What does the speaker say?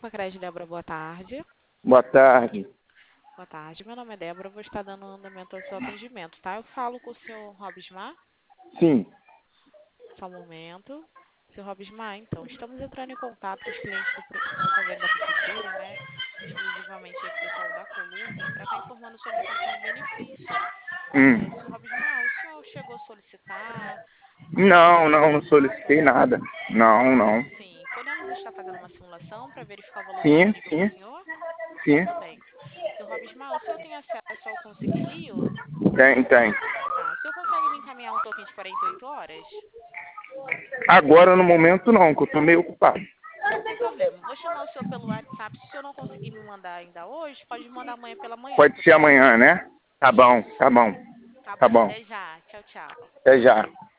Banco Acred, Débora, boa tarde. Boa tarde. Boa tarde, meu nome é Débora, vou estar dando andamento ao seu atendimento, tá? Eu falo com o senhor Robismar, Sim. só um momento. Senhor Robismar, então, estamos entrando em contato com os clientes do convênio da prefeitura, né? Exclusivamente aí com o pessoal da Colupe, para estar informando sobre a questão do benefício. Senhor Robismar, o senhor chegou a solicitar Não, algum não contato? solicitei nada. Não, não. Sim, podemos estar fazendo uma simulação para verificar o valor Sim, disponível para o sim, senhor? sim. Tá bem. Senhor Robismar, o senhor tem acesso ao Consigo Rio? Tem. Tá. O senhor consegue me encaminhar um token de 48 horas? Agora, no momento, não, que eu tô meio ocupado. Não tem problema. Vou chamar o senhor pelo WhatsApp. Se o senhor não conseguir me mandar ainda hoje, pode me mandar amanhã pela manhã, Pode tudo ser bem? amanhã, né? Tá bom, tá Isso. bom. Tá Tá bom. bom. Até já. Tchau, tchau. Até já.